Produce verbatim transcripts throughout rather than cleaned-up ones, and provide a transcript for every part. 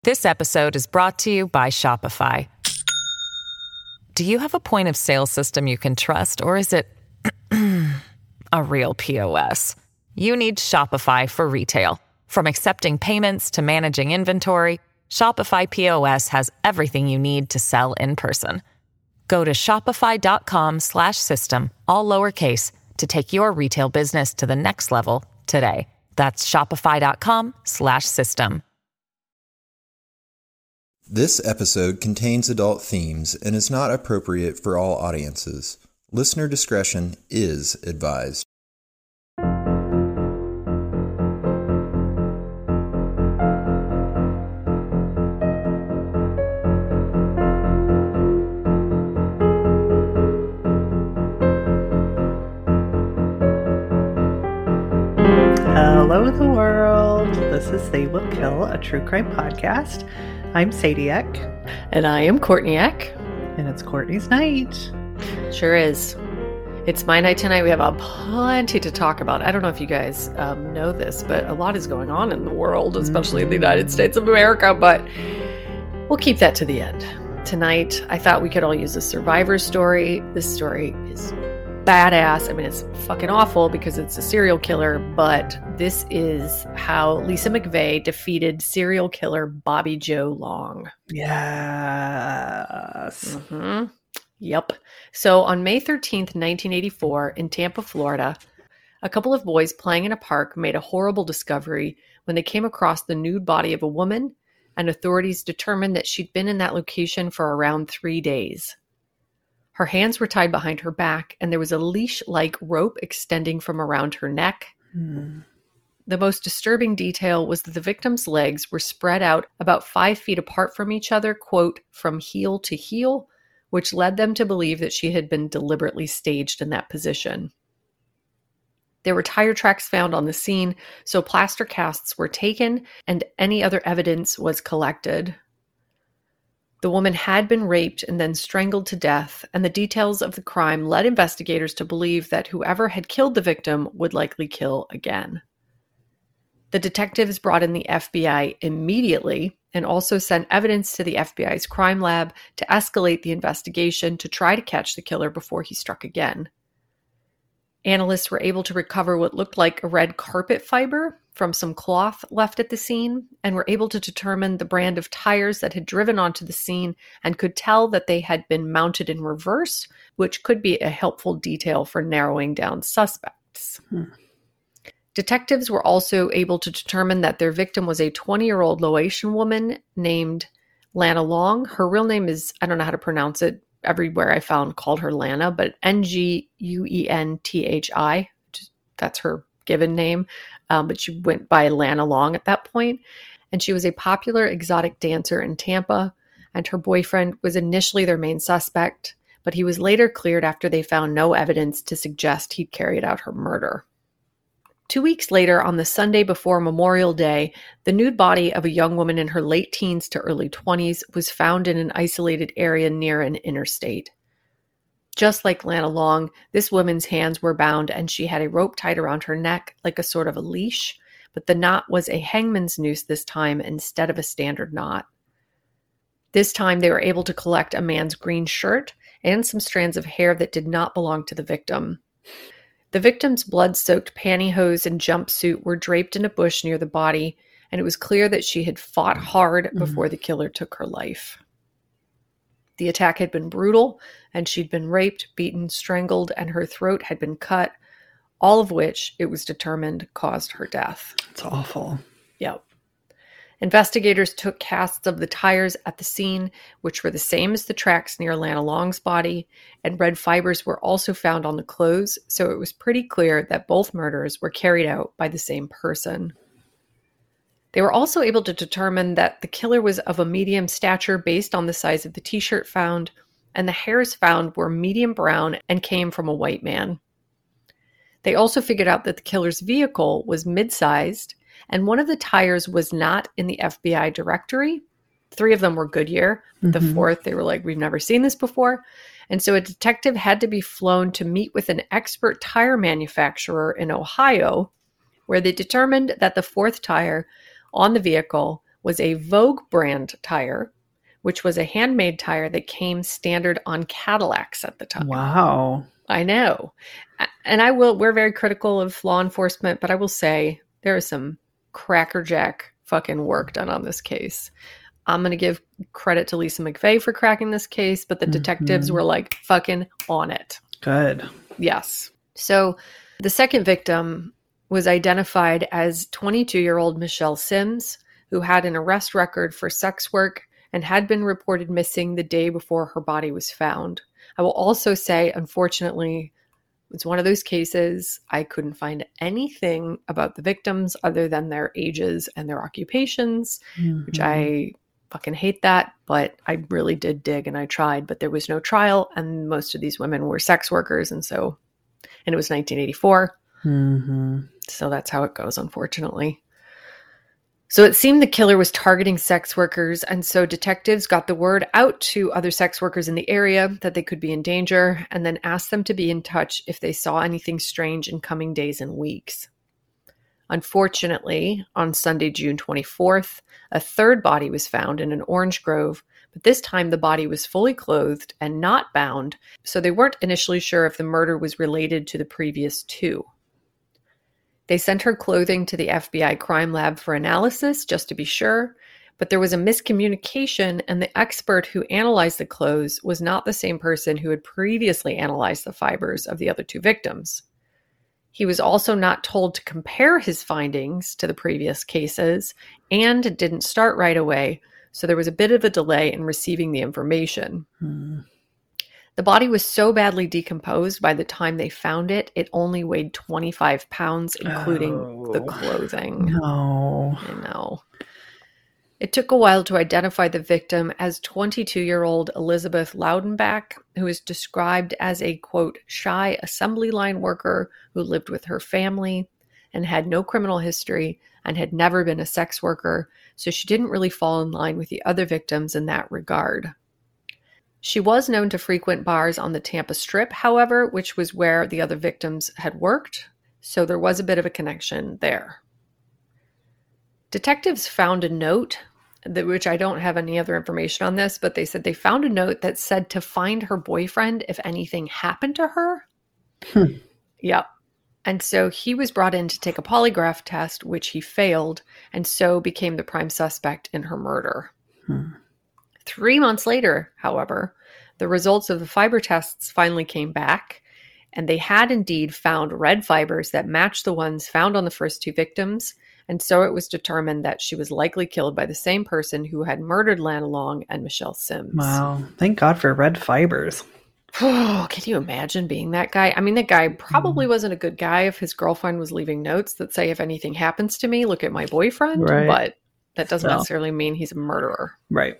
This episode is brought to you by Shopify. Do you have a point of sale system you can trust, or is it a real P O S? You need Shopify for retail. From accepting payments to managing inventory, Shopify P O S has everything you need to sell in person. Go to shopify.com slash system, all lowercase, to take your retail business to the next level today. That's shopify.com slash system. This episode contains adult themes and is not appropriate for all audiences. Listener discretion is advised. Hello, the world. This is They Will Kill, a true crime podcast. I'm Sadie Eck. And I am Courtney Eck. And it's Courtney's night. Sure is. It's my night tonight. We have a plenty to talk about. I don't know if you guys um, know this, but a lot is going on in the world, especially in the United States of America, but we'll keep that to the end. Tonight, I thought we could all use a survivor story. This story is badass. I mean, it's fucking awful because it's a serial killer, but this is how Lisa McVeigh defeated serial killer Bobby Joe Long. Yes. Mm-hmm. Yep. So on May thirteenth, nineteen eighty-four, in Tampa, Florida, a couple of boys playing in a park made a horrible discovery when they came across the nude body of a woman, and authorities determined that she'd been in that location for around three days. Her hands were tied behind her back, and there was a leash-like rope extending from around her neck. Hmm. The most disturbing detail was that the victim's legs were spread out about five feet apart from each other, quote, from heel to heel, which led them to believe that she had been deliberately staged in that position. There were tire tracks found on the scene, so plaster casts were taken, and any other evidence was collected. The woman had been raped and then strangled to death, and the details of the crime led investigators to believe that whoever had killed the victim would likely kill again. The detectives brought in the F B I immediately and also sent evidence to the F B I's crime lab to escalate the investigation to try to catch the killer before he struck again. Analysts were able to recover what looked like a red carpet fiber from some cloth left at the scene and were able to determine the brand of tires that had driven onto the scene and could tell that they had been mounted in reverse, which could be a helpful detail for narrowing down suspects. Hmm. Detectives were also able to determine that their victim was a twenty-year-old Laotian woman named Lana Long. Her real name is, I don't know how to pronounce it. Everywhere I found called her Lana, but N G U E N T H I. That's her given name. Um, but she went by Lana Long at that point. And she was a popular exotic dancer in Tampa. And her boyfriend was initially their main suspect, but he was later cleared after they found no evidence to suggest he'd carried out her murder. Two weeks later, on the Sunday before Memorial Day, the nude body of a young woman in her late teens to early twenties was found in an isolated area near an interstate. Just like Lana Long, this woman's hands were bound and she had a rope tied around her neck like a sort of a leash, but the knot was a hangman's noose this time instead of a standard knot. This time they were able to collect a man's green shirt and some strands of hair that did not belong to the victim. The victim's blood-soaked pantyhose and jumpsuit were draped in a bush near the body, and it was clear that she had fought hard before the killer took her life. The attack had been brutal, and she'd been raped, beaten, strangled, and her throat had been cut, all of which, it was determined, caused her death. It's awful. Yep. Investigators took casts of the tires at the scene, which were the same as the tracks near Lana Long's body, and red fibers were also found on the clothes, so it was pretty clear that both murders were carried out by the same person. They were also able to determine that the killer was of a medium stature based on the size of the t-shirt found, and the hairs found were medium brown and came from a white man. They also figured out that the killer's vehicle was mid-sized, and one of the tires was not in the F B I directory. Three of them were Goodyear. Mm-hmm. The fourth, they were like, we've never seen this before. And so a detective had to be flown to meet with an expert tire manufacturer in Ohio, where they determined that the fourth tire on the vehicle was a Vogue brand tire, which was a handmade tire that came standard on Cadillacs at the time. Wow. I know. And I will, we're very critical of law enforcement, but I will say there is some crackerjack fucking work done on this case. I'm going to give credit to Lisa McVeigh for cracking this case, but the mm-hmm. detectives were like fucking on it. Good. Yes. So the second victim was identified as twenty-two-year-old Michelle Sims, who had an arrest record for sex work and had been reported missing the day before her body was found. I will also say, unfortunately, it's one of those cases I couldn't find anything about the victims other than their ages and their occupations, mm-hmm. which I fucking hate that, but I really did dig and I tried, but there was no trial and most of these women were sex workers. And so, and it was nineteen eighty-four. Mm-hmm. So that's how it goes, unfortunately. So it seemed the killer was targeting sex workers, and so detectives got the word out to other sex workers in the area that they could be in danger, and then asked them to be in touch if they saw anything strange in coming days and weeks. Unfortunately, on Sunday, June twenty-fourth, a third body was found in an orange grove, but this time the body was fully clothed and not bound, so they weren't initially sure if the murder was related to the previous two. They sent her clothing to the F B I crime lab for analysis, just to be sure, but there was a miscommunication, and the expert who analyzed the clothes was not the same person who had previously analyzed the fibers of the other two victims. He was also not told to compare his findings to the previous cases, and it didn't start right away, so there was a bit of a delay in receiving the information. Hmm. The body was so badly decomposed by the time they found it, it only weighed twenty-five pounds, including oh, the clothing. No. I know. It took a while to identify the victim as twenty-two-year-old Elizabeth Loudenbach, who is described as a, quote, shy assembly line worker who lived with her family and had no criminal history and had never been a sex worker, so she didn't really fall in line with the other victims in that regard. She was known to frequent bars on the Tampa Strip, however, which was where the other victims had worked, so there was a bit of a connection there. Detectives found a note, that, which I don't have any other information on this, but they said they found a note that said to find her boyfriend if anything happened to her. Hmm. Yep. And so he was brought in to take a polygraph test, which he failed, and so became the prime suspect in her murder. Hmm. Three months later, however, the results of the fiber tests finally came back, and they had indeed found red fibers that matched the ones found on the first two victims, and so it was determined that she was likely killed by the same person who had murdered Lana Long and Michelle Sims. Wow. Thank God for red fibers. Oh, can you imagine being that guy? I mean, the guy probably mm. wasn't a good guy if his girlfriend was leaving notes that say, if anything happens to me, look at my boyfriend. Right. But that doesn't So. necessarily mean he's a murderer. Right.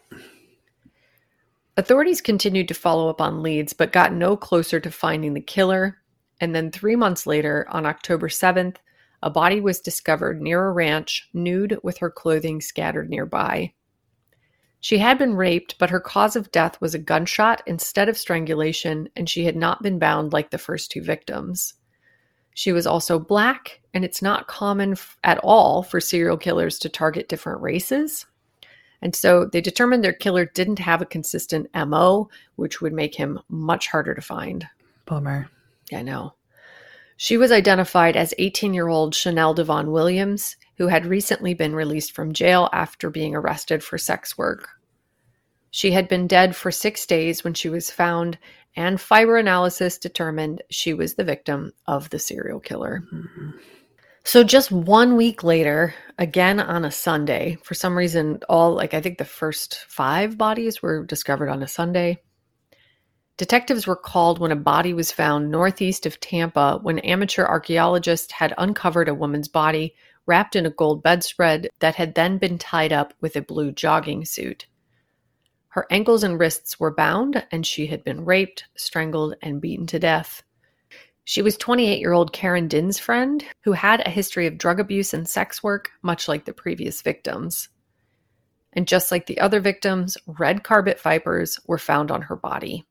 Authorities continued to follow up on leads, but got no closer to finding the killer. And then three months later, on October seventh, a body was discovered near a ranch, nude with her clothing scattered nearby. She had been raped, but her cause of death was a gunshot instead of strangulation, and she had not been bound like the first two victims. She was also black, and it's not common f- at all for serial killers to target different races. And so they determined their killer didn't have a consistent M O, which would make him much harder to find. Bummer. Yeah, I know. She was identified as eighteen-year-old Chanel Devon Williams, who had recently been released from jail after being arrested for sex work. She had been dead for six days when she was found, and fiber analysis determined she was the victim of the serial killer. Mm-hmm. So just one week later, again on a Sunday, for some reason, all, like, I think the first five bodies were discovered on a Sunday. Detectives were called when a body was found northeast of Tampa when amateur archaeologists had uncovered a woman's body wrapped in a gold bedspread that had then been tied up with a blue jogging suit. Her ankles and wrists were bound, and she had been raped, strangled, and beaten to death. She was twenty-eight-year-old Karen Dinn's friend, who had a history of drug abuse and sex work, much like the previous victims. And just like the other victims, red carpet fibers were found on her body.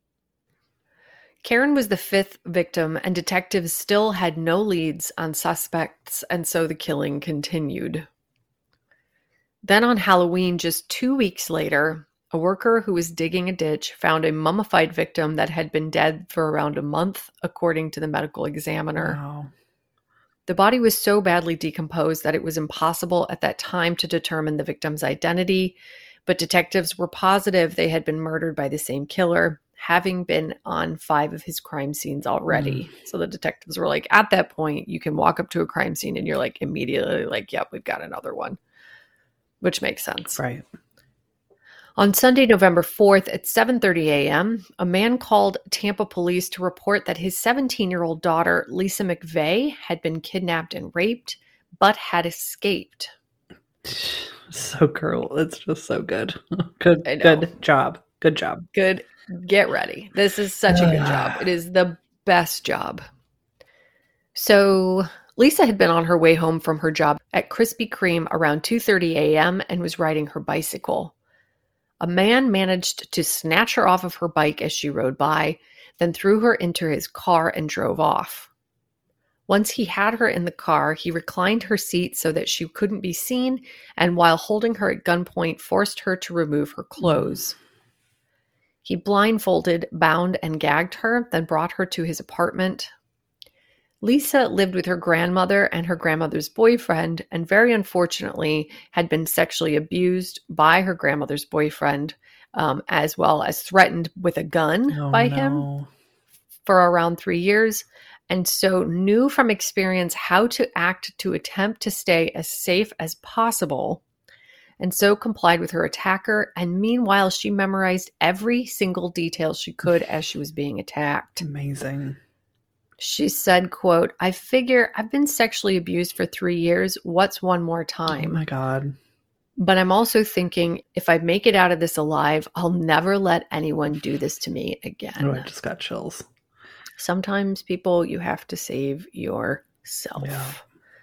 Karen was the fifth victim, and detectives still had no leads on suspects, and so the killing continued. Then on Halloween, just two weeks later, a worker who was digging a ditch found a mummified victim that had been dead for around a month, according to the medical examiner. Wow. The body was so badly decomposed that it was impossible at that time to determine the victim's identity, but detectives were positive they had been murdered by the same killer, having been on five of his crime scenes already. Mm. So the detectives were like, at that point, you can walk up to a crime scene and you're like immediately like, yep, we've got another one, which makes sense. Right. On Sunday, November fourth at seven thirty a.m., a man called Tampa police to report that his seventeen-year-old daughter, Lisa McVeigh, had been kidnapped and raped, but had escaped. So cruel. It's just so good. Good, good job. Good job. Good. Get ready. This is such a good job. It is the best job. So Lisa had been on her way home from her job at Krispy Kreme around two thirty a.m. and was riding her bicycle. A man managed to snatch her off of her bike as she rode by, then threw her into his car and drove off. Once he had her in the car, he reclined her seat so that she couldn't be seen, and while holding her at gunpoint, forced her to remove her clothes. He blindfolded, bound, and gagged her, then brought her to his apartment. Lisa lived with her grandmother and her grandmother's boyfriend, and very unfortunately had been sexually abused by her grandmother's boyfriend, um, as well as threatened with a gun oh, by no. him for around three years, and so knew from experience how to act to attempt to stay as safe as possible, and so complied with her attacker, and meanwhile she memorized every single detail she could as she was being attacked. Amazing. She said, quote, "I figure I've been sexually abused for three years. What's one more time? Oh my God. But I'm also thinking if I make it out of this alive, I'll never let anyone do this to me again." Oh, I just got chills. Sometimes, people, you have to save yourself. Yeah.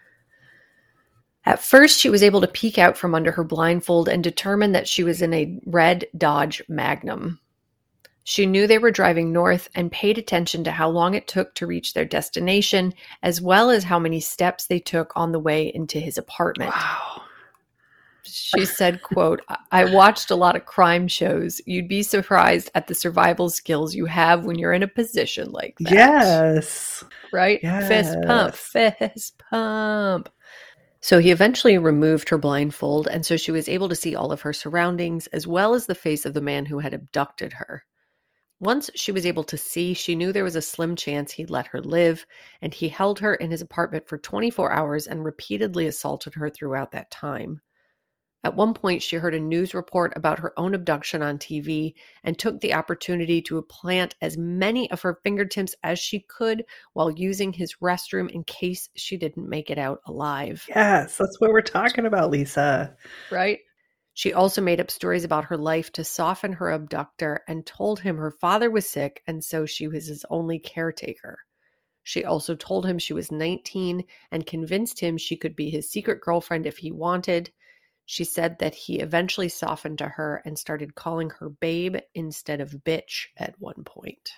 At first, she was able to peek out from under her blindfold and determine that she was in a red Dodge Magnum. She knew they were driving north and paid attention to how long it took to reach their destination, as well as how many steps they took on the way into his apartment. Wow. She said, quote, "I watched a lot of crime shows. You'd be surprised at the survival skills you have when you're in a position like that." Yes. Right? Yes. Fist pump, fist pump. So he eventually removed her blindfold, and so she was able to see all of her surroundings, as well as the face of the man who had abducted her. Once she was able to see, she knew there was a slim chance he'd let her live, and he held her in his apartment for twenty-four hours and repeatedly assaulted her throughout that time. At one point, she heard a news report about her own abduction on T V and took the opportunity to implant as many of her fingertips as she could while using his restroom in case she didn't make it out alive. Yes, that's what we're talking about, Lisa. Right? She also made up stories about her life to soften her abductor and told him her father was sick and so she was his only caretaker. She also told him she was nineteen and convinced him she could be his secret girlfriend if he wanted. She said that he eventually softened to her and started calling her babe instead of bitch at one point.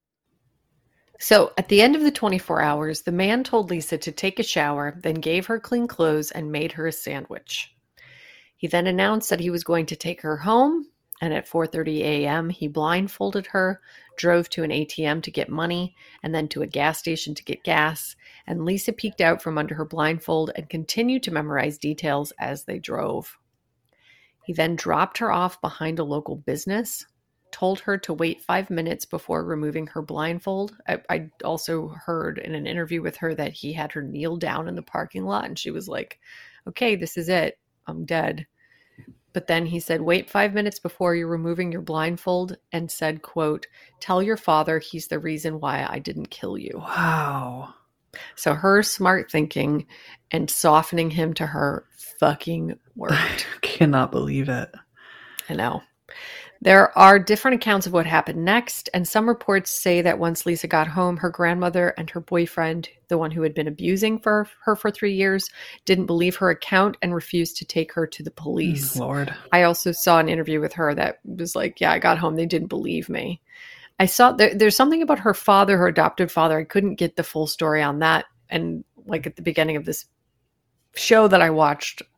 So at the end of the twenty-four hours, the man told Lisa to take a shower, then gave her clean clothes and made her a sandwich. He then announced that he was going to take her home, and at four thirty a.m. he blindfolded her, drove to an A T M to get money, and then to a gas station to get gas, and Lisa peeked out from under her blindfold and continued to memorize details as they drove. He then dropped her off behind a local business, told her to wait five minutes before removing her blindfold. I, I also heard in an interview with her that he had her kneel down in the parking lot, and she was like, "Okay, this is it. I'm dead." But then he said, "Wait five minutes before you're removing your blindfold," and said, quote, "Tell your father he's the reason why I didn't kill you." Wow. So her smart thinking and softening him to her fucking worked. I cannot believe it. I know. There are different accounts of what happened next, and some reports say that once Lisa got home, her grandmother and her boyfriend, the one who had been abusing for her for three years, didn't believe her account and refused to take her to the police. Mm, Lord. I also saw an interview with her that was like, yeah, I got home, they didn't believe me. I saw there, there's something about her father, her adopted father. I couldn't get the full story on that. And like at the beginning of this show that I watched,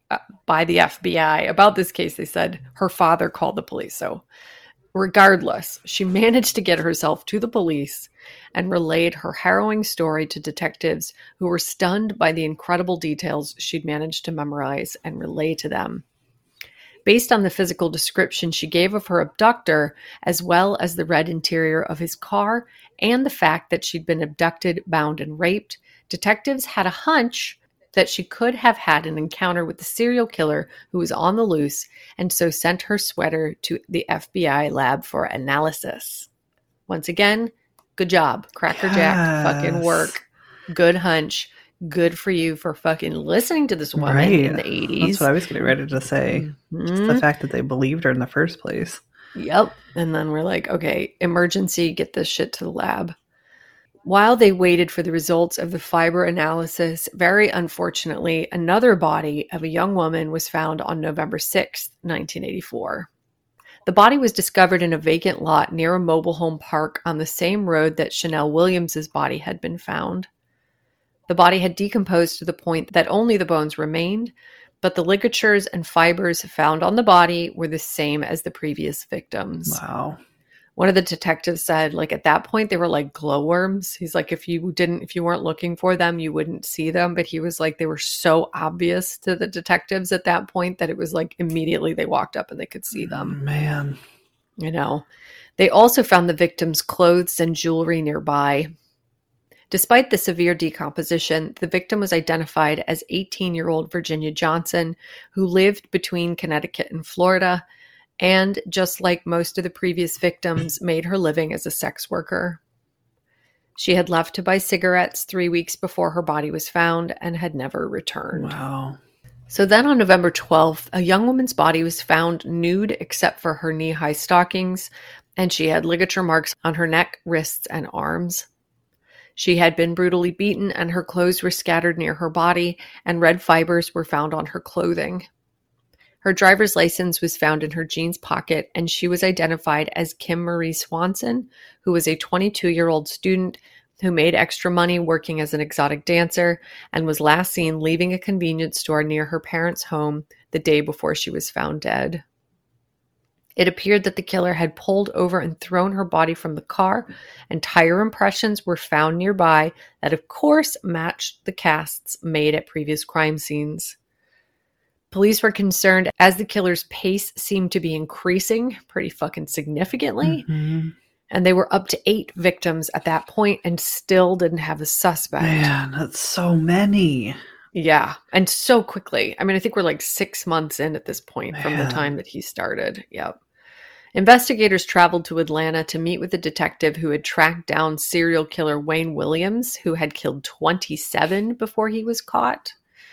uh, by the F B I. About this case, they said her father called the police. So regardless, she managed to get herself to the police and relayed her harrowing story to detectives who were stunned by the incredible details she'd managed to memorize and relay to them. Based on the physical description she gave of her abductor, as well as the red interior of his car and the fact that she'd been abducted, bound, and raped, detectives had a hunch that she could have had an encounter with the serial killer who was on the loose, and so sent her sweater to the F B I lab for analysis. Once again, good job. Cracker Jack, Yes. fucking work. Good hunch. Good for you for fucking listening to this woman Right. in the eighties. That's what I was getting ready to say. Just the Mhm. fact that they believed her in the first place. Yep. And then we're like, okay, emergency, get this shit to the lab. While they waited for the results of the fiber analysis, very unfortunately, another body of a young woman was found on November sixth, nineteen eighty-four. The body was discovered in a vacant lot near a mobile home park on the same road that Chanel Williams's body had been found. The body had decomposed to the point that only the bones remained, but the ligatures and fibers found on the body were the same as the previous victims. Wow. One of the detectives said, like, at that point, they were like glowworms. He's like, if you didn't, if you weren't looking for them, you wouldn't see them. But he was like, they were so obvious to the detectives at that point that it was like immediately they walked up and they could see them. Man. You know, they also found the victim's clothes and jewelry nearby. Despite the severe decomposition, the victim was identified as eighteen-year-old Virginia Johnson, who lived between Connecticut and Florida, and just like most of the previous victims, made her living as a sex worker. She had left to buy cigarettes three weeks before her body was found and had never returned. Wow. So then on November twelfth, a young woman's body was found nude except for her knee-high stockings, and she had ligature marks on her neck, wrists, and arms. She had been brutally beaten, and her clothes were scattered near her body, and red fibers were found on her clothing. Her driver's license was found in her jeans pocket, and she was identified as Kim Marie Swanson, who was a twenty-two-year-old student who made extra money working as an exotic dancer and was last seen leaving a convenience store near her parents' home the day before she was found dead. It appeared that the killer had pulled over and thrown her body from the car, and tire impressions were found nearby that, of course, matched the casts made at previous crime scenes. Police were concerned as the killer's pace seemed to be increasing pretty fucking significantly, Mhm. and they were up to eight victims at that point and still didn't have a suspect. Man, that's so many. Yeah, and so quickly. I mean, I think we're like six months in at this point from the Man. time that he started. Yep. Investigators traveled to Atlanta to meet with a detective who had tracked down serial killer Wayne Williams, who had killed twenty-seven before he was caught.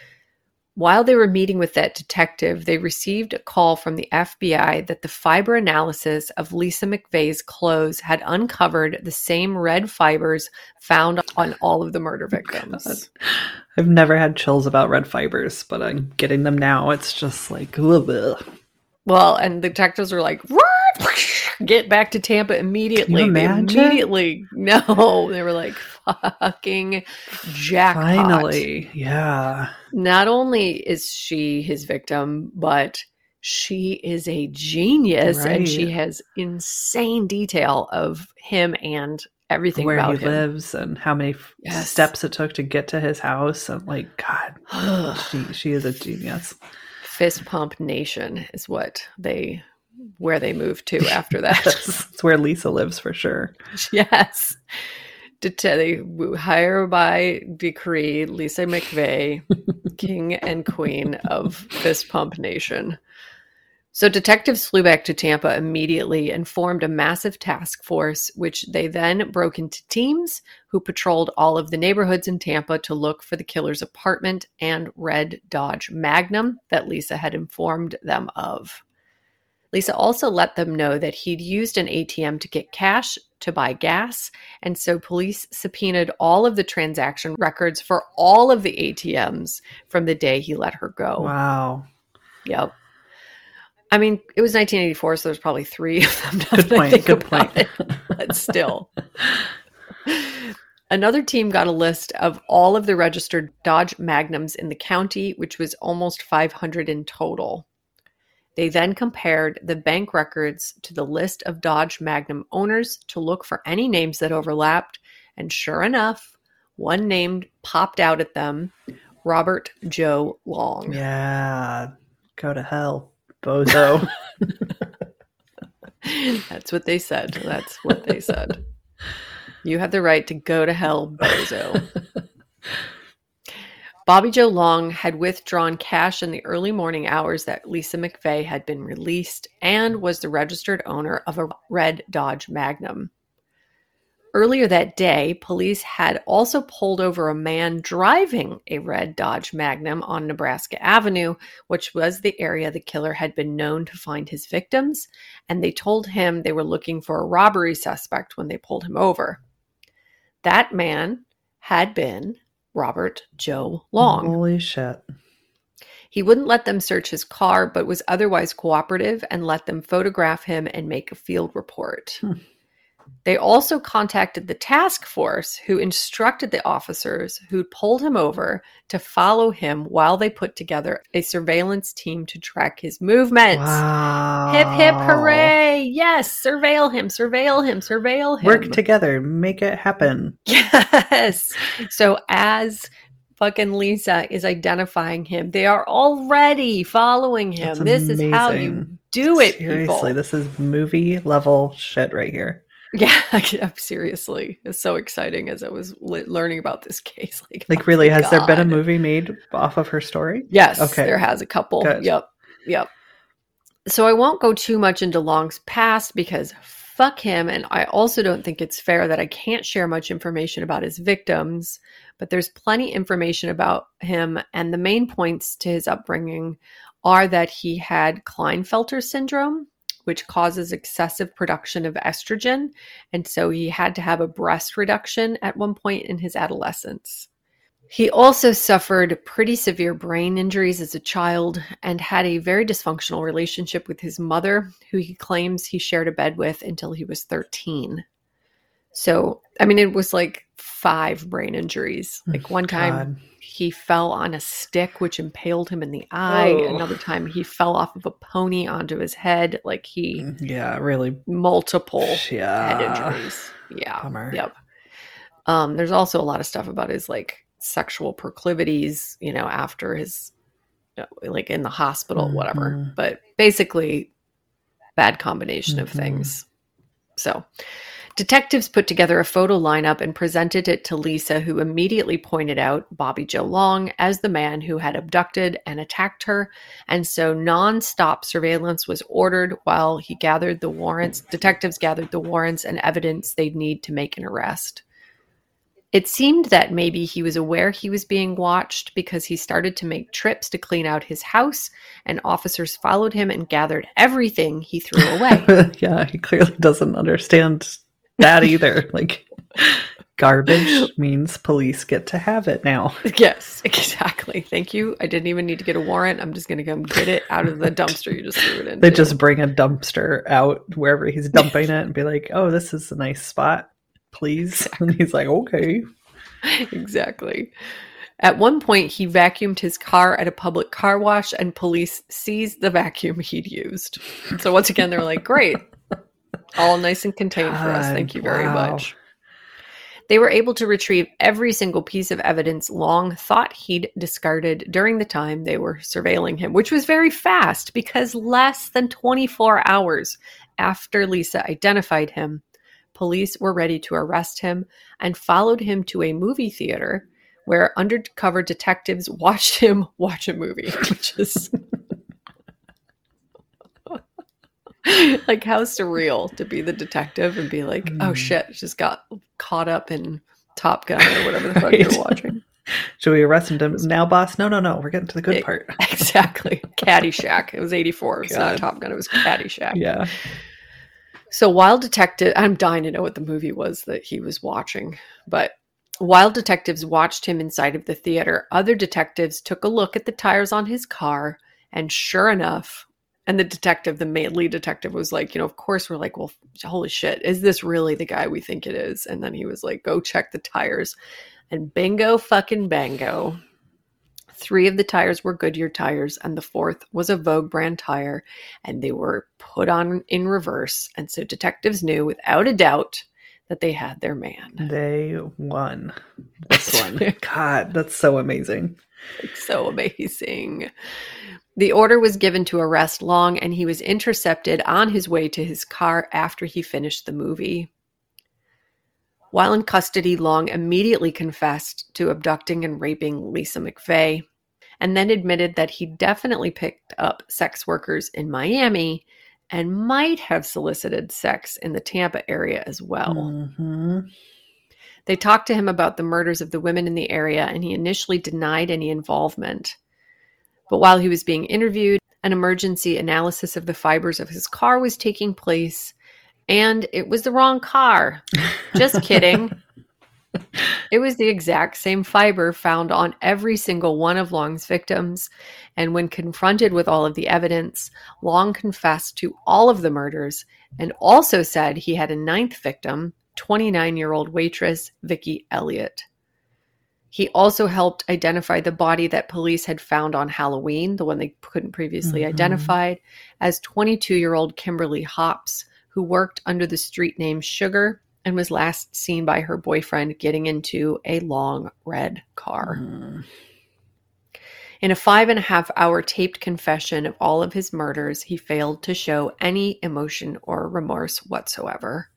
While they were meeting with that detective, they received a call from the F B I that the fiber analysis of Lisa McVeigh's clothes had uncovered the same red fibers found on all of the murder victims. I've never had chills about red fibers, but I'm getting them now. It's just like, ugh. Well, and the detectives were like, "What? Get back to Tampa immediately." Can you They imagine? immediately, no, they were like, fucking jackpot. Finally. Yeah. Not only is she his victim, but she is a genius, and she Right. has insane detail of him and everything Where about he him. lives and how many f- Yes. steps it took to get to his house. And like, God, she, she is a genius. Fist Pump Nation is what they, where they moved to after that. That's where Lisa lives for sure. Yes. Det- They hire by decree Lisa McVeigh, king and queen of Fist Pump Nation. So detectives flew back to Tampa immediately and formed a massive task force, which they then broke into teams who patrolled all of the neighborhoods in Tampa to look for the killer's apartment and red Dodge Magnum that Lisa had informed them of. Lisa also let them know that he'd used an A T M to get cash to buy gas, and so police subpoenaed all of the transaction records for all of the A T Ms from the day he let her go. Wow. Yep. I mean, it was nineteen eighty-four, so there's probably three of them. now Good that I point, think good about point. it, but still. Another team got a list of all of the registered Dodge Magnums in the county, which was almost five hundred in total. They then compared the bank records to the list of Dodge Magnum owners to look for any names that overlapped, and sure enough, one name popped out at them, Robert Joe Long. Yeah, go to hell, bozo. That's what they said. That's what they said. You have the right to go to hell, bozo. Bobby Joe Long had withdrawn cash in the early morning hours that Lisa McVeigh had been released and was the registered owner of a red Dodge Magnum. Earlier that day, police had also pulled over a man driving a red Dodge Magnum on Nebraska Avenue, which was the area the killer had been known to find his victims, and they told him they were looking for a robbery suspect when they pulled him over. That man had been Robert Joe Long. Holy shit. He wouldn't let them search his car, but was otherwise cooperative and let them photograph him and make a field report. Hmm. They also contacted the task force, who instructed the officers who'd pulled him over to follow him while they put together a surveillance team to track his movements. Wow. Hip, hip, hooray. Yes, surveil him, surveil him, surveil him. Work together, make it happen. Yes. So as fucking Lisa is identifying him, they are already following him. That's this amazing. is how you do it, Seriously, people. This is movie level shit right here. Yeah, seriously. It's so exciting as I was li- learning about this case. Like, like really, oh has God. there been a movie made off of her story? Yes, okay. There has a couple. Good. Yep, yep. So I won't go too much into Long's past because fuck him. And I also don't think it's fair that I can't share much information about his victims, but there's plenty information about him. And the main points to his upbringing are that he had Klinefelter syndrome, which causes excessive production of estrogen. And so he had to have a breast reduction at one point in his adolescence. He also suffered pretty severe brain injuries as a child and had a very dysfunctional relationship with his mother, who he claims he shared a bed with until he was thirteen. So, I mean, it was like five brain injuries. Like one time God. He fell on a stick, which impaled him in the eye. Oh. Another time he fell off of a pony onto his head. Like he, yeah, really multiple yeah. head injuries. Yeah. Bummer. Yep. Um, there's also a lot of stuff about his like sexual proclivities, you know, after his, you know, like in the hospital, Mm-hmm. whatever. But basically, bad combination of Mm-hmm. things. So, detectives put together a photo lineup and presented it to Lisa, who immediately pointed out Bobby Joe Long as the man who had abducted and attacked her. And so non-stop surveillance was ordered while he gathered the warrants. Detectives gathered the warrants and evidence they'd need to make an arrest. It seemed that maybe he was aware he was being watched because he started to make trips to clean out his house, and officers followed him and gathered everything he threw away. Yeah, he clearly doesn't understand that either. Like, garbage means police get to have it now. Yes, exactly. Thank you. I didn't even need to get a warrant. I'm just going to come get it out of the dumpster you just threw it in. They just bring a dumpster out wherever he's dumping it and be like, oh, this is a nice spot, please. And he's like, okay. Exactly. At one point, he vacuumed his car at a public car wash and police seized the vacuum he'd used. So once again, they were like, great. All nice and contained for us. Thank you very wow. much. They were able to retrieve every single piece of evidence Long thought he'd discarded during the time they were surveilling him, which was very fast because less than twenty-four hours after Lisa identified him, police were ready to arrest him and followed him to a movie theater where undercover detectives watched him watch a movie, which is like how surreal to be the detective and be like, oh shit, just got caught up in Top Gun or whatever the fuck Right. you're watching. Should we arrest him now, boss? No, no, no. We're getting to the good It- part. Exactly. Caddyshack. It was eighty-four. It's not God. Top Gun. It was Caddyshack. Yeah. So while detective, I'm dying to know what the movie was that he was watching, but while detectives watched him inside of the theater, other detectives took a look at the tires on his car, and sure enough, And the detective, the main lead detective, was like, you know, of course we're like, well, holy shit, is this really the guy we think it is? And then he was like, go check the tires. And bingo fucking bango. Three of the tires were Goodyear tires, and the fourth was a Vogue brand tire, and they were put on in reverse. And so detectives knew without a doubt that they had their man. They won this one. God, that's so amazing. It's so amazing. The order was given to arrest Long, and he was intercepted on his way to his car after he finished the movie. While in custody, Long immediately confessed to abducting and raping Lisa McVeigh, and then admitted that he definitely picked up sex workers in Miami and might have solicited sex in the Tampa area as well. Mm-hmm. They talked to him about the murders of the women in the area, and he initially denied any involvement. But while he was being interviewed, an emergency analysis of the fibers of his car was taking place, and it was the wrong car. Just kidding. It was the exact same fiber found on every single one of Long's victims, and when confronted with all of the evidence, Long confessed to all of the murders and also said he had a ninth victim, twenty-nine-year-old waitress Vicky Elliott. He also helped identify the body that police had found on Halloween, the one they couldn't previously Mm-hmm. identify, as twenty-two-year-old Kimberly Hops, who worked under the street name Sugar and was last seen by her boyfriend getting into a long red car. Mm. In a five and a half hour taped confession of all of his murders, he failed to show any emotion or remorse whatsoever.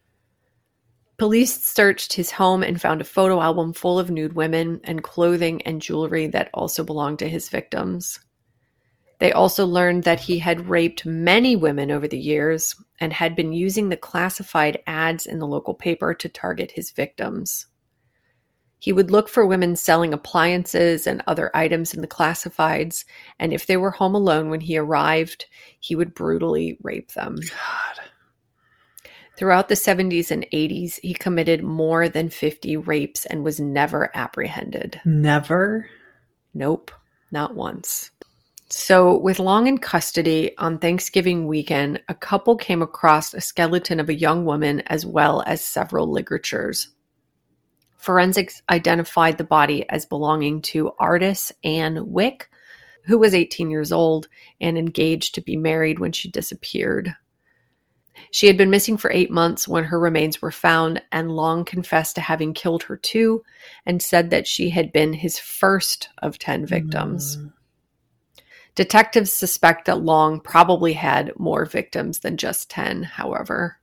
Police searched his home and found a photo album full of nude women and clothing and jewelry that also belonged to his victims. They also learned that he had raped many women over the years and had been using the classified ads in the local paper to target his victims. He would look for women selling appliances and other items in the classifieds, and if they were home alone when he arrived, he would brutally rape them. God. Throughout the seventies and eighties, he committed more than fifty rapes and was never apprehended. Never? Nope, not once. So, with Long in custody, on Thanksgiving weekend, a couple came across a skeleton of a young woman as well as several ligatures. Forensics identified the body as belonging to Ardis Ann Wick, who was eighteen years old and engaged to be married when she disappeared. She had been missing for eight months when her remains were found, and Long confessed to having killed her too, and said that she had been his first of ten victims. Mm. Detectives suspect that Long probably had more victims than just ten, however.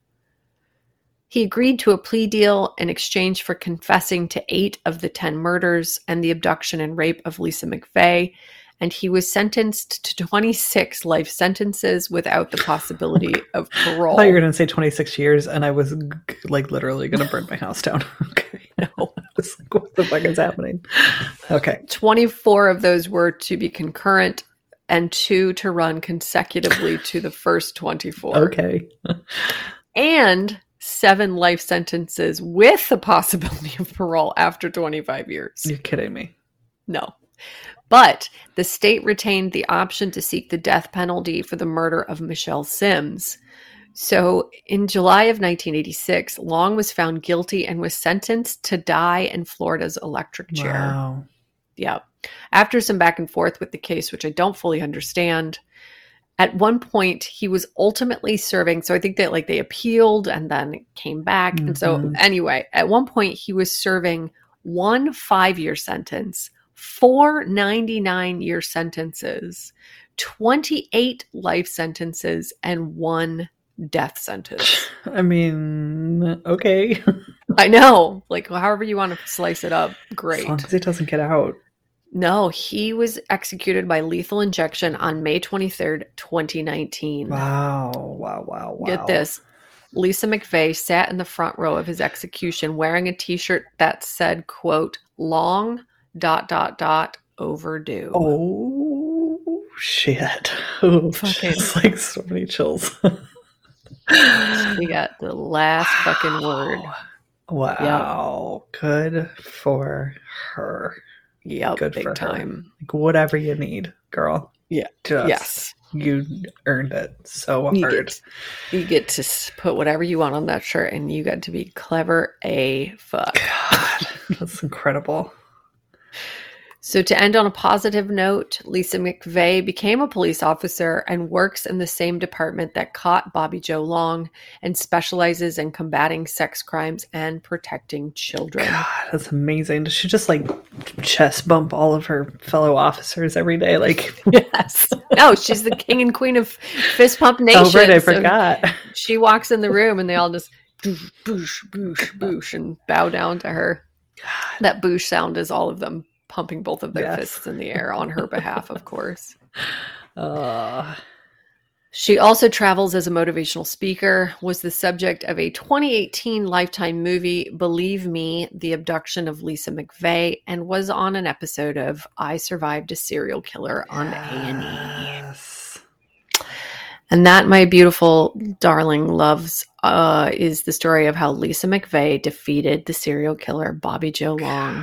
He agreed to a plea deal in exchange for confessing to eight of the ten murders and the abduction and rape of Lisa McVeigh, and he was sentenced to twenty-six life sentences without the possibility of parole. I thought you were going to say twenty-six years, and I was like literally going to burn my house down. Okay. No. I was like, what the fuck is happening? Okay. twenty-four of those were to be concurrent, and two to run consecutively to the first twenty-four. Okay. And seven life sentences with the possibility of parole after twenty-five years. You're kidding me. No. But the state retained the option to seek the death penalty for the murder of Michelle Sims. So in July of nineteen eighty-six, Long was found guilty and was sentenced to die in Florida's electric chair. Wow. Yeah. After some back and forth with the case, which I don't fully understand, at one point he was ultimately serving. So I think that like they appealed and then came back. Mm-hmm. And so anyway, at one point he was serving one five-year sentence, four ninety-nine-year sentences, twenty-eight life sentences, and one death sentence. I mean, okay. I know. Like, however you want to slice it up, great. As long as it doesn't get out. No, he was executed by lethal injection on May twenty-third, twenty nineteen. Wow, wow, wow, wow. Get this. Lisa McVeigh sat in the front row of his execution wearing a t-shirt that said, quote, long, dot, dot, dot, overdue. Oh, shit. Oh, Fucking. It's like so many chills. We got the last wow. fucking word. Wow. Yep. Good for her. Yep, Good big for time. Her. Like whatever you need, girl. Yeah. Just yes. you earned it so hard. You get, you get to s- put whatever you want on that shirt, and you got to be clever a fuck. God, that's incredible. So to end on a positive note, Lisa McVeigh became a police officer and works in the same department that caught Bobby Joe Long and specializes in combating sex crimes and protecting children. God, that's amazing. Does she just like chest bump all of her fellow officers every day? Like, Yes. No, she's the king and queen of fist pump nation. oh, right, I So forgot. she walks in the room and they all just boosh, boosh, boosh, boosh, and bow down to her. That boosh sound is all of them pumping both of their Yes. fists in the air on her behalf, of course. Uh, She also travels as a motivational speaker, was the subject of a twenty eighteen Lifetime movie, Believe Me, The Abduction of Lisa McVeigh, and was on an episode of I Survived a Serial Killer on A and E. yes. And that, my beautiful darling loves, uh, is the story of how Lisa McVeigh defeated the serial killer Bobby Joe Long. God.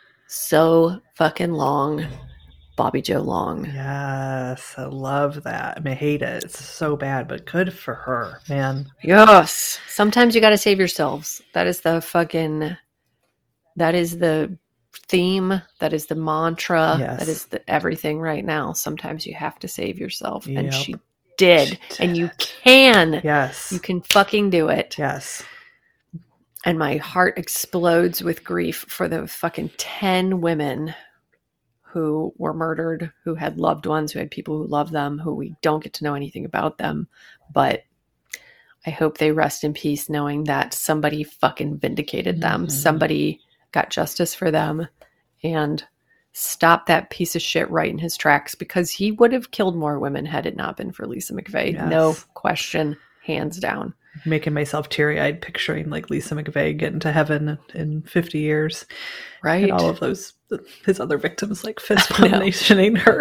So fucking long, Bobby Joe Long. Yes, I love that. I mean, I hate it. It's so bad, but good for her, man. Yes. Sometimes you got to save yourselves. That is the fucking, that is the theme. That is the mantra. Yes. That is the everything right now. Sometimes you have to save yourself. And Yep. she did. She did and you it. can. Yes. You can fucking do it. Yes. And my heart explodes with grief for the fucking ten women who were murdered, who had loved ones, who had people who loved them, who we don't get to know anything about them. But I hope they rest in peace knowing that somebody fucking vindicated them. Mhm. Somebody got justice for them and stopped that piece of shit right in his tracks, because he would have killed more women had it not been for Lisa McVeigh. Yes. No question, hands down. Making myself teary-eyed picturing like Lisa McVeigh getting to heaven in fifty years. Right? And all of those, his other victims, like fist I know. nationing her.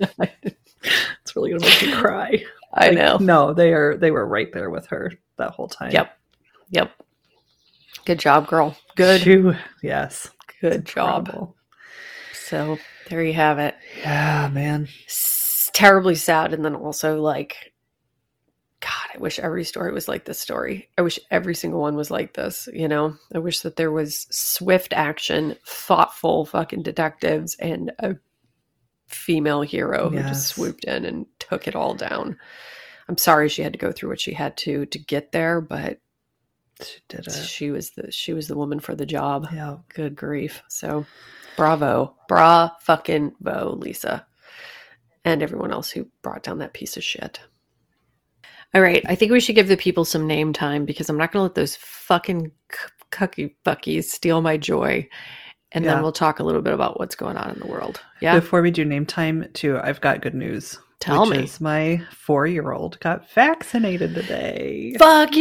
It's really gonna make me cry. I Like, know. No, they are. They were right there with her that whole time. Yep. Yep. Good job, girl. Good. Phew. Yes. Good job. Incredible. So there you have it. Yeah, man. S- terribly sad. And then also like, God, I wish every story was like this story. I wish every single one was like this. You know, I wish that there was swift action, thoughtful fucking detectives, and a female hero who Yes. just swooped in and took it all down. I'm sorry she had to go through what she had to to get there, but She did it. she was the she was the woman for the job. Yeah. Good grief. So bravo. Bra fucking vo, Lisa. And everyone else who brought down that piece of shit. All right. I think we should give the people some name time, because I'm not going to let those fucking cucky buckies steal my joy. And Yeah. then we'll talk a little bit about what's going on in the world. Yeah. Before we do name time, too, I've got good news. Tell which me. Is my four-year-old got vaccinated today. Fuck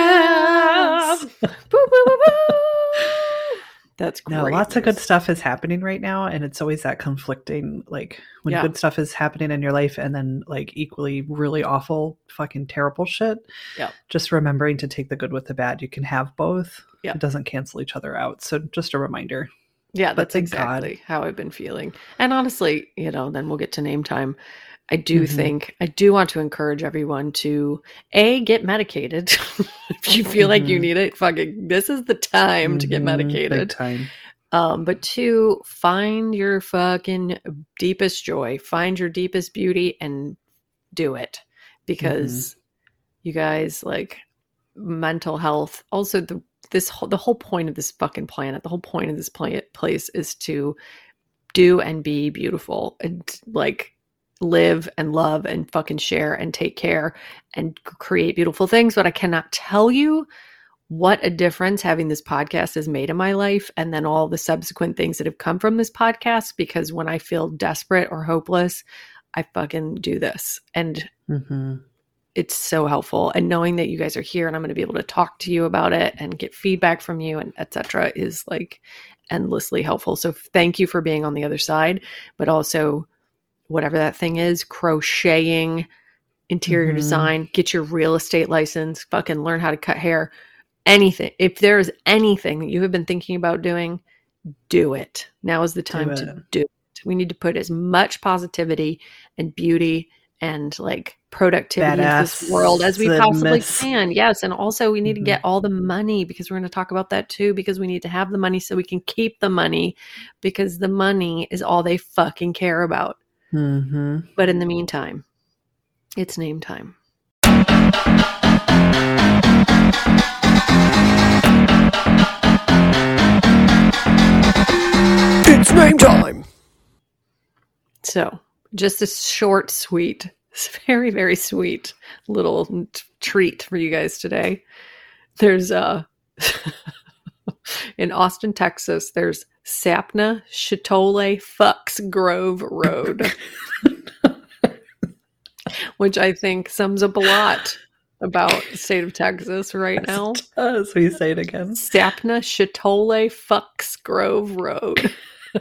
yes! Boo, boo, boo, boo. That's great. No, lots of good news. stuff is happening right now, and it's always that conflicting, like when Yeah. good stuff is happening in your life and then like equally really awful, fucking terrible shit. Yeah. Just remembering to take the good with the bad. You can have both. Yeah. It doesn't cancel each other out. So just a reminder. Yeah, But that's thank God. exactly how I've been feeling. And honestly, you know, then we'll get to name time. I do Mhm. think, I do want to encourage everyone to A, get medicated. If you feel like you Mhm. need it, fucking, this is the time to get Mhm, big medicated. time. Um, but two, find your fucking deepest joy, find your deepest beauty and do it. Because you guys, like, mental health, also the this whole, the whole point of this fucking planet, the whole point of this pla- place is to do and be beautiful and like live and love and fucking share and take care and c- create beautiful things. But I cannot tell you what a difference having this podcast has made in my life, and then all the subsequent things that have come from this podcast, because when I feel desperate or hopeless, I fucking do this. And Mm-hmm. it's so helpful. And knowing that you guys are here and I'm going to be able to talk to you about it and get feedback from you and et cetera is like endlessly helpful. So thank you for being on the other side, but also whatever that thing is, crocheting, interior Mhm. design, get your real estate license, fucking learn how to cut hair, anything. If there is anything that you have been thinking about doing, do it. Now is the time Do to it. do it. We need to put as much positivity and beauty and like productivity in Badass this world as we possibly miss. can. Yes. And also we need Mhm. to get all the money, because we're going to talk about that too, because we need to have the money so we can keep the money, because the money is all they fucking care about. Mm-hmm. But in the meantime, it's name time. It's name time. So, just a short, sweet, very, very sweet little t- treat for you guys today. There's uh in Austin, Texas, there's Sapna Chitole Fucks Grove Road, which I think sums up a lot about the state of Texas right now. As we say it again. Sapna Chitole Fucks Grove Road.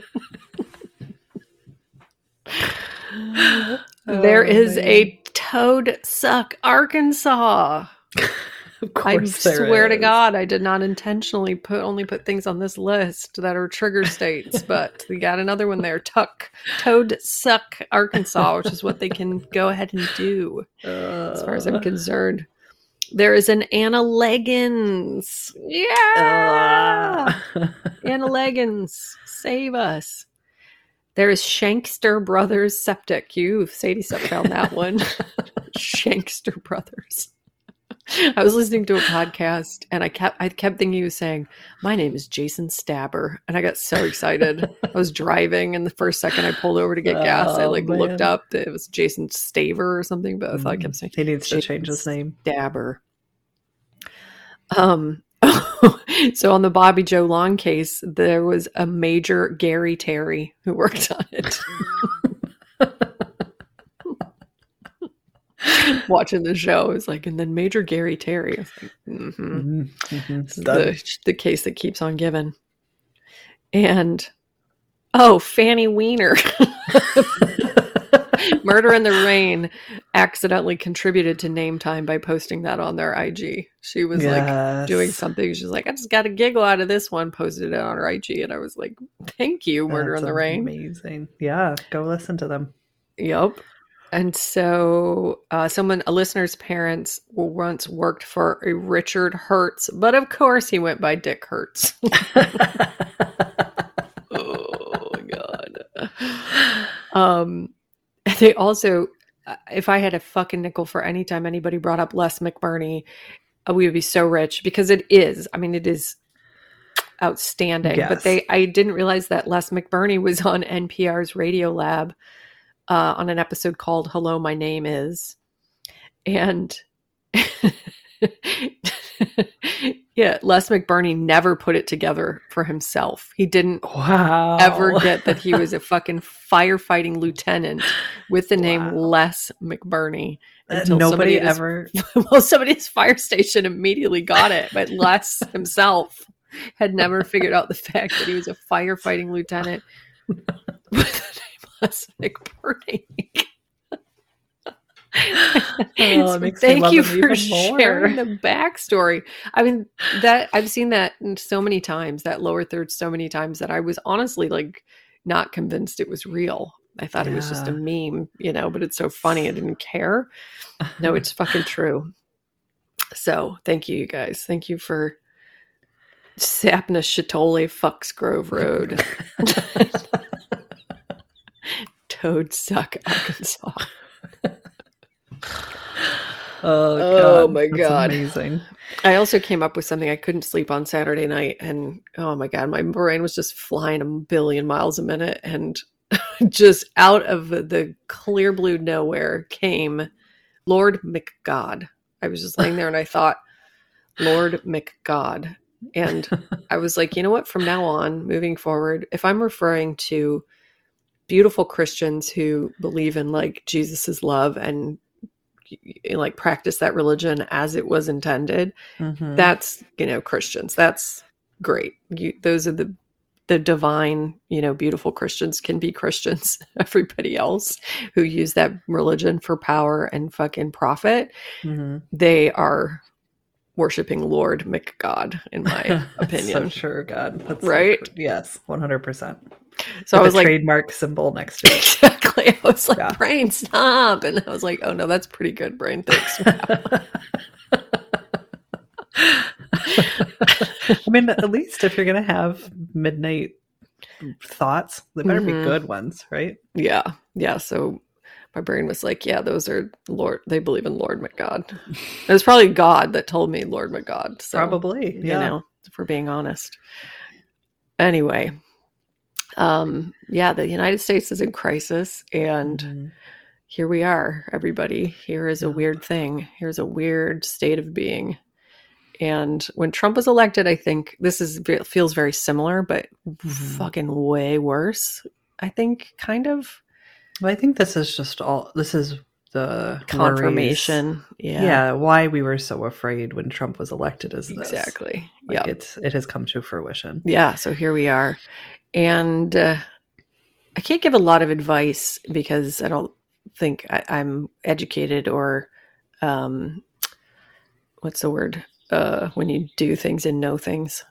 There Oh, is man. a Toad Suck, Arkansas. Of I course there swear to is. God, I did not intentionally put only put things on this list that are trigger states, but we got another one there. Tuck Toad Suck, Arkansas, which is what they can go ahead and do, as far as I'm Uh, concerned. There is an Anna Leggins. Yeah, uh, Anna Leggins, save us. There is Shankster Brothers Septic. You, Sadie Sep found that one. Shankster Brothers. I was listening to a podcast and I kept I kept thinking he was saying, "My name is Jason Stabber," and I got so excited. I was driving, and the first second I pulled over to get gas, I Oh, like man. looked up that it was Jason Staver or something, but I thought I kept saying he needs to Jason change his name. Stabber. Um. So on the Bobby Joe Long case, there was a Major Gary Terry who worked on it. Watching the show, it's like, and then Major Gary Terry. I was like, mm-hmm. Mhm. This is Done. the, the case that keeps on giving. And oh, Fanny Weiner. Murder in the Rain accidentally contributed to Name Time by posting that on their I G. She was like Yes. doing something. She's like, I just got a giggle out of this one, posted it on her I G. And I was like, thank you, Murder That's in the Rain. Amazing. Yeah, go listen to them. Yep. And so uh, someone, a listener's parents once worked for a Richard Hertz, but of course he went by Dick Hertz. Oh my God. Um, they also, if I had a fucking nickel for any time anybody brought up Les McBurney, uh, we would be so rich, because it is, I mean, it is outstanding. Yes. But they, I didn't realize that Les McBurney was on N P R's Radio Lab uh, on an episode called Hello, My Name Is. And yeah, Les McBurney never put it together for himself. He didn't Wow. ever get that he was a fucking firefighting lieutenant with the name Wow. Les McBurney. Uh, Until Nobody somebody at his- ever. well, somebody at his fire station immediately got it, but Les himself had never figured out the fact that he was a firefighting lieutenant with the name Les McBurney. Oh, it makes me Thank love you him for even more. sharing the backstory. I mean, that I've seen that so many times, that lower third so many times, that I was honestly like not convinced it was real. I thought it was just a meme, you know, but it's so funny. I didn't care. No, it's fucking true. So thank you, you guys. Thank you for Sapna Chitole Fucks Grove Road. Toad Suck, Arkansas. Oh, Oh, God, my that's God. Amazing. I also came up with something. I couldn't sleep on Saturday night, and oh my God, my brain was just flying a billion miles a minute, and just out of the clear blue nowhere came Lord McGod. I was just laying there and I thought, Lord McGod. And I was like, you know what? From now on, moving forward, if I'm referring to beautiful Christians who believe in like Jesus's love and like practice that religion as it was intended, Mhm. that's, you know, Christians. That's great. You, those are the the divine, you know, beautiful Christians can be Christians. Everybody else who use that religion for power and fucking profit, Mhm. they are worshiping Lord McGod, in my So opinion. sure, God. That's so Right? cr- yes, one hundred percent. So With I was a like, trademark symbol next to it. exactly. I was like, Yeah. brain, stop. And I was like, oh no, that's pretty good, brain. Thanks. I mean, at least if you're going to have midnight thoughts, they better Mhm. be good ones, right? Yeah. Yeah. So my brain was like, yeah, those are Lord. They believe in Lord McGod. It was probably God that told me Lord McGod. So, Probably. you Yeah. know, if we're being honest. Anyway, um, yeah, the United States is in crisis, and Mhm. here we are, everybody. Here is a Yeah. weird thing. Here's a weird state of being. And when Trump was elected, I think this is feels very similar, but Mhm. fucking way worse. I think, kind of Well, I think this is just all, this is the worries. confirmation. Yeah, Yeah. Why we were so afraid when Trump was elected is this. exactly. Like Yeah, it's, it has come to fruition. yeah. So here we are, and uh, I can't give a lot of advice because I don't think I, I'm educated or, um, what's the word? Uh, when you do things and know things.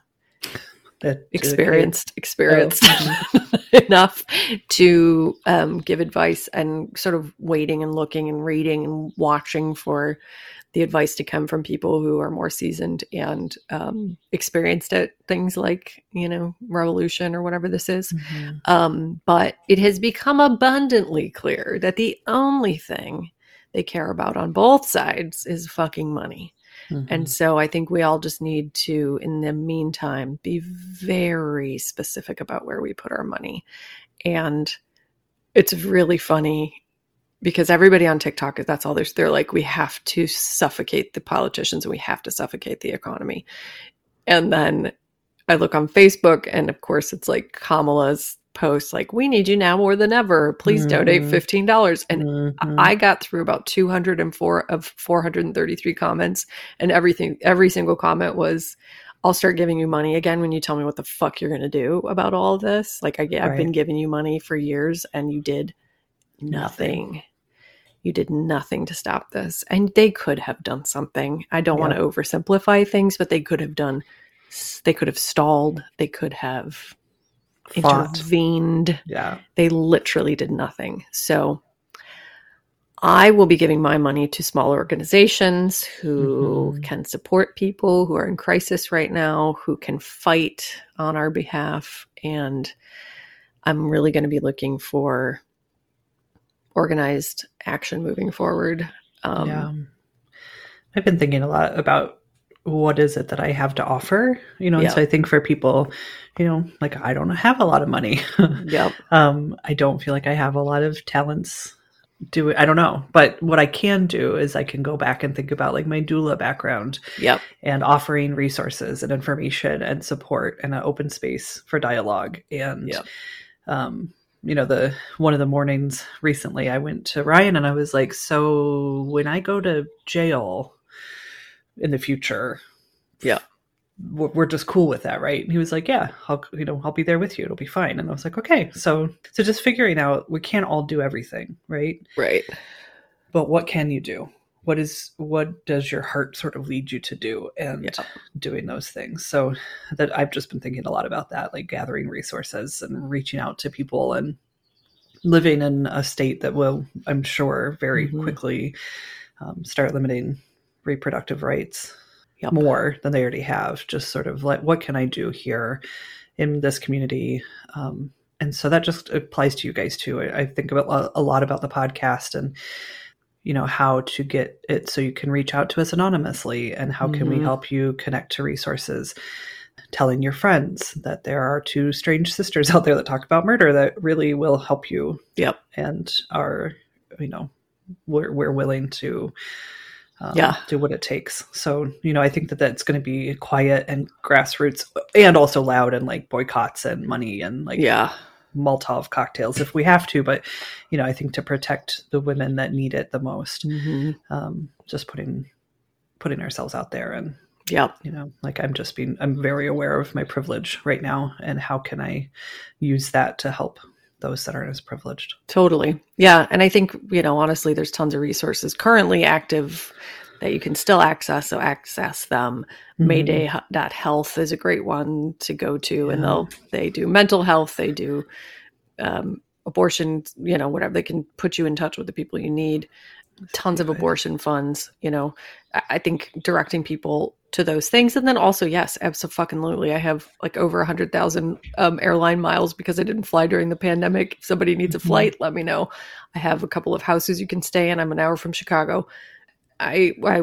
It- experienced experienced Oh, enough to um, give advice, and sort of waiting and looking and reading and watching for the advice to come from people who are more seasoned and um, experienced at things like, you know, revolution or whatever this is. Mhm. Um, but it has become abundantly clear that the only thing they care about on both sides is fucking money. Mhm. And so I think we all just need to, in the meantime, be very specific about where we put our money. And it's really funny because everybody on TikTok, that's all there's, they're like, we have to suffocate the politicians and we have to suffocate the economy. And then I look on Facebook, and of course it's like Kamala's post, like, we need you now more than ever. Please donate Mhm. fifteen dollars. And Mhm. I got through about two hundred four of four hundred thirty-three comments, and everything, every single comment was, I'll start giving you money again when you tell me what the fuck you're going to do about all of this. Like, I, I've Right. been giving you money for years and you did nothing. Nothing. You did nothing to stop this. And they could have done something. I don't want Yeah. to oversimplify things, but they could have done, they could have stalled. They could have Fought. intervened. Yeah. They literally did nothing. So I will be giving my money to small organizations who Mhm. can support people who are in crisis right now, who can fight on our behalf. And I'm really going to be looking for organized action moving forward. Um, yeah. I've been thinking a lot about what is it that I have to offer, you know, and Yeah. so I think for people, you know, like I don't have a lot of money. Yep. um, I don't feel like I have a lot of talents. Do it. I don't know. But what I can do is I can go back and think about like my doula background Yep. and offering resources and information and support and an open space for dialogue. And, Yep. um, you know, the one of the mornings recently I went to Ryan and I was like, so when I go to jail in the future, Yeah. we're, we're just cool with that, right? And he was like, yeah, I'll, you know, I'll be there with you. It'll be fine. And I was like, okay. So, so just figuring out, we can't all do everything, right? Right. But what can you do? What is, what does your heart sort of lead you to do, and Yeah. doing those things? So that I've just been thinking a lot about that, like gathering resources and reaching out to people and living in a state that will, I'm sure, very Mhm. quickly um, start limiting reproductive rights Yep. more than they already have. Just sort of like, what can I do here in this community? Um, and so that just applies to you guys too. I, I think about a lot about the podcast and, you know, how to get it so you can reach out to us anonymously, and how can we Mhm. help you connect to resources. Telling your friends that there are two strange sisters out there that talk about murder that really will help you. Yep. And are, you know, we're, we're willing to um, Yeah. do what it takes. So, you know, I think that that's going to be quiet and grassroots, and also loud, and like boycotts and money and like Yeah. Molotov cocktails if we have to. But, you know, I think to protect the women that need it the most, Mhm. um, just putting, putting ourselves out there. And, Yep. you know, like I'm just being, I'm very aware of my privilege right now, and how can I use that to help those that aren't as privileged. Totally. Yeah. And I think, you know, honestly, there's tons of resources currently active that you can still access. So access them. Mhm. Mayday dot health is a great one to go to. And Yeah. they'll, they do mental health. They do um, abortion, you know, whatever. They can put you in touch with the people you need. Tons of abortion funds, you know. I, I think directing people to those things. And then also, yes, absolutely. I have like over a hundred thousand um, airline miles because I didn't fly during the pandemic. If somebody needs a flight, let me know. I have a couple of houses you can stay in. I'm an hour from Chicago. I, I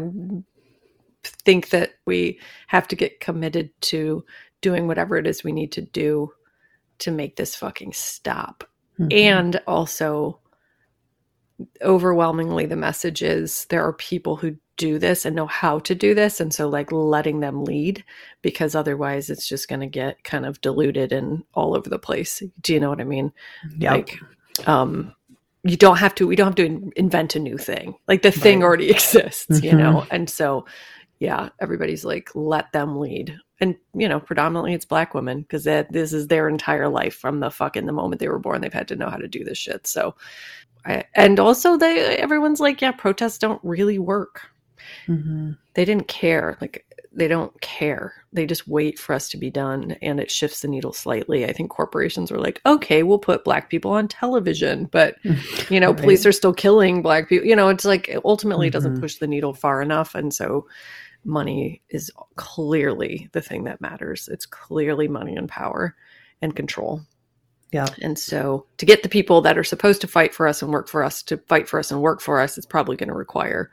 think that we have to get committed to doing whatever it is we need to do to make this fucking stop. Mm-hmm. And also, overwhelmingly, the message is there are people who do this and know how to do this. And so like letting them lead, because otherwise it's just going to get kind of diluted and all over the place. Do you know what I mean? Yeah. Like, um, you don't have to, we don't have to invent a new thing. Like the thing right. already exists, mm-hmm. you know? And so, yeah, everybody's like, let them lead. And, you know, predominantly it's Black women because this is their entire life from the fucking the moment they were born. They've had to know how to do this shit. So, I, and also they, everyone's like, yeah, protests don't really work. Mm-hmm. They didn't care. Like they don't care. They just wait for us to be done. And it shifts the needle slightly. I think corporations were like, okay, we'll put Black people on television, but you know, right. police are still killing Black people. You know, it's like, it ultimately mm-hmm. doesn't push the needle far enough. And so money is clearly the thing that matters. It's clearly money and power and control. Yeah. And so to get the people that are supposed to fight for us and work for us to fight for us and work for us, it's probably going to require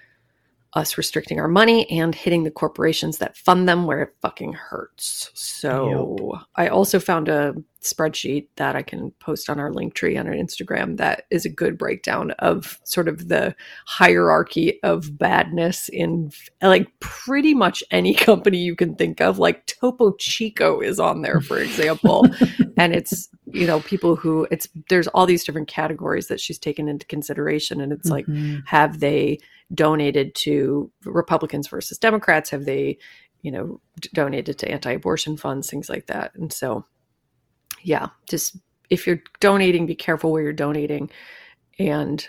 us restricting our money and hitting the corporations that fund them where it fucking hurts. So yep. I also found a spreadsheet that I can post on our link tree on our Instagram that is a good breakdown of sort of the hierarchy of badness in like pretty much any company you can think of. Like Topo Chico is on there, for example. And it's, you know, people who it's, there's all these different categories that she's taken into consideration. And it's mm-hmm. like, have they donated to Republicans versus Democrats? Have they, you know, d- donated to anti-abortion funds, things like that? And so, yeah, just if you're donating, be careful where you're donating. And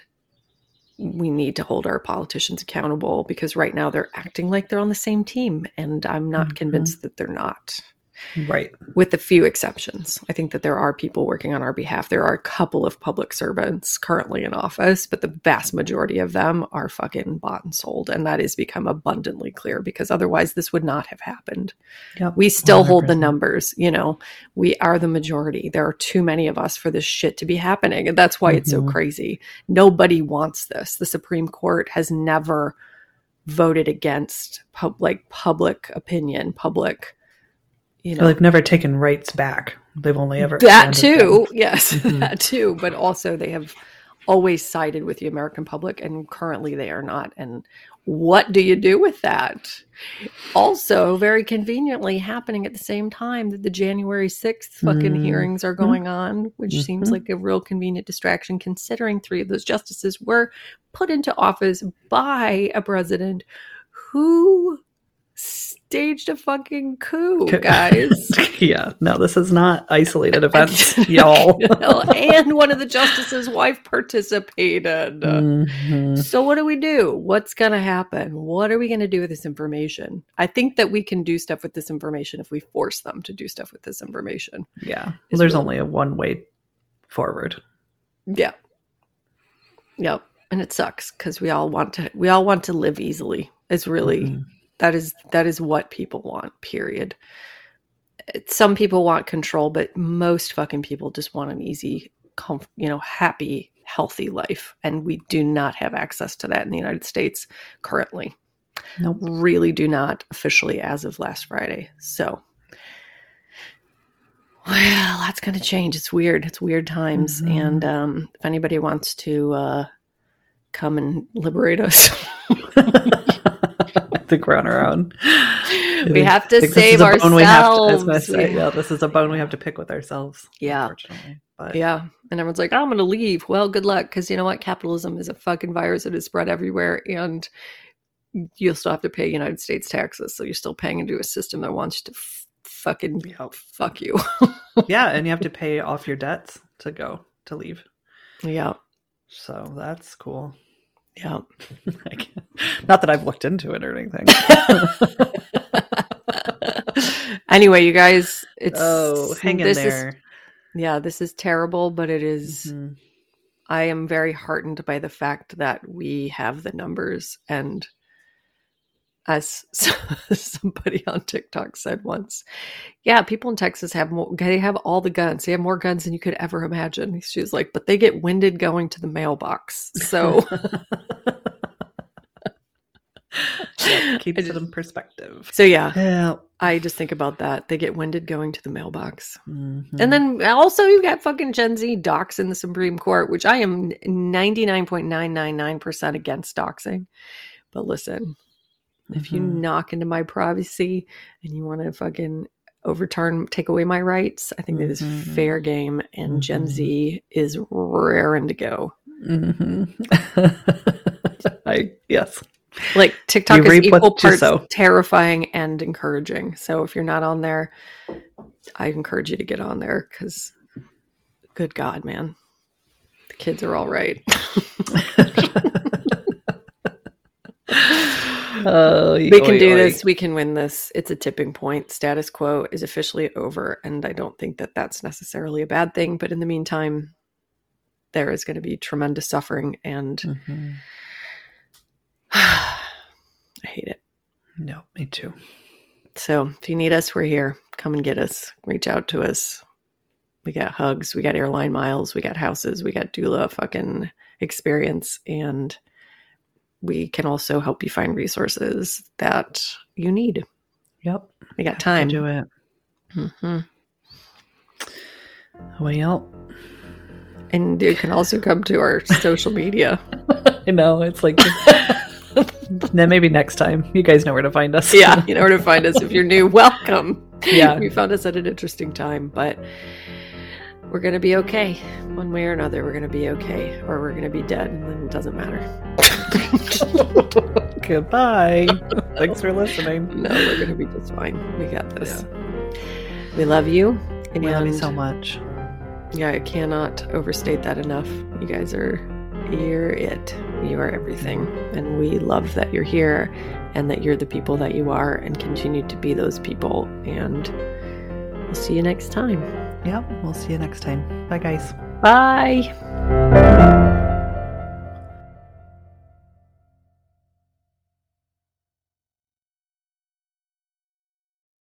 we need to hold our politicians accountable because right now they're acting like they're on the same team. And I'm not mm-hmm. convinced that they're not. Right. With a few exceptions. I think that there are people working on our behalf. There are a couple of public servants currently in office, but the vast majority of them are fucking bought and sold. And that has become abundantly clear because otherwise this would not have happened. Yep. We still one hundred percent hold the numbers. You know, we are the majority. There are too many of us for this shit to be happening. And that's why mm-hmm. it's so crazy. Nobody wants this. The Supreme Court has never voted against pub- like public opinion, public You know, they've never taken rights back. They've only ever that too. Them. Yes, mm-hmm. that too. But also they have always sided with the American public, and currently they are not. And what do you do with that? Also, very conveniently happening at the same time that the January sixth fucking mm-hmm. hearings are going on, which mm-hmm. seems like a real convenient distraction, considering three of those justices were put into office by a president who staged a fucking coup, guys. Yeah, no, this is not isolated events, y'all. And one of the justices' wife participated. Mm-hmm. So what do we do? What's going to happen? What are we going to do with this information? I think that we can do stuff with this information if we force them to do stuff with this information. Yeah, well, there's really only a one way forward. Yeah. Yep. And it sucks because we all want to. We all want to live easily. It's really. Mm-hmm. That is that is what people want, period. Some people want control, but most fucking people just want an easy, comf- you know, happy, healthy life. And we do not have access to that in the United States currently. Nope. Really do not officially as of last Friday. So, well, that's going to change. It's weird. It's weird times. Mm-hmm. And um, if anybody wants to uh, come and liberate us... I think we're on our own. We have to save ourselves. We have to, I was gonna say, yeah, this is a bone we have to pick with ourselves. Yeah. Unfortunately. But. Yeah. And everyone's like, I'm going to leave. Well, good luck. Because you know what? Capitalism is a fucking virus that is spread everywhere. And you'll still have to pay United States taxes. So you're still paying into a system that wants to f- fucking help fuck you. Yeah. And you have to pay off your debts to go, to leave. Yeah. So that's cool. Yeah. Not that I've looked into it or anything. Anyway, you guys, it's oh, hang in this there. Is, Yeah, this is terrible, but it is. Mhm. I am very heartened by the fact that we have the numbers. And as somebody on TikTok said once, yeah, people in Texas have more, they have all the guns. They have more guns than you could ever imagine. She was like, but they get winded going to the mailbox. So Yeah, keeps just, it in perspective. So yeah, Yeah. I just think about that. They get winded going to the mailbox. Mm-hmm. And then also you got fucking Gen Z docs in the Supreme Court, which I am ninety-nine point nine nine nine percent against doxing. But listen, mm-hmm. if you knock into my privacy and you want to fucking overturn, take away my rights, I think mm-hmm. that is fair game. And mm-hmm. Gen Z is raring to go. Mm-hmm. I, yes. Like TikTok you is equal parts so. terrifying and encouraging. So if you're not on there, I encourage you to get on there because good God, man, the kids are all right. uh, we can oy, do oy. this. We can win this. It's a tipping point. Status quo is officially over. And I don't think that that's necessarily a bad thing. But in the meantime, there is going to be tremendous suffering and mm-hmm. I hate it. No, me too. So if you need us, we're here. Come and get us. Reach out to us. We got hugs. We got airline miles. We got houses. We got doula fucking experience. And we can also help you find resources that you need. Yep. We got time. To do it. Mm-hmm. Well. And you can also come to our social media. I know. It's like... Then maybe next time. You guys know where to find us. Yeah, you know where to find us. If you're new, welcome. Yeah. You found us at an interesting time, but we're going to be okay. One way or another, we're going to be okay. Or we're going to be dead, and then it doesn't matter. Goodbye. Thanks for listening. No, we're going to be just fine. We got this. Yeah. We love you. And we love you so much. Yeah, I cannot overstate that enough. You guys are... You're it. You are everything. And we love that you're here and that you're the people that you are and continue to be those people. And we'll see you next time. Yep. We'll see you next time. Bye, guys. Bye.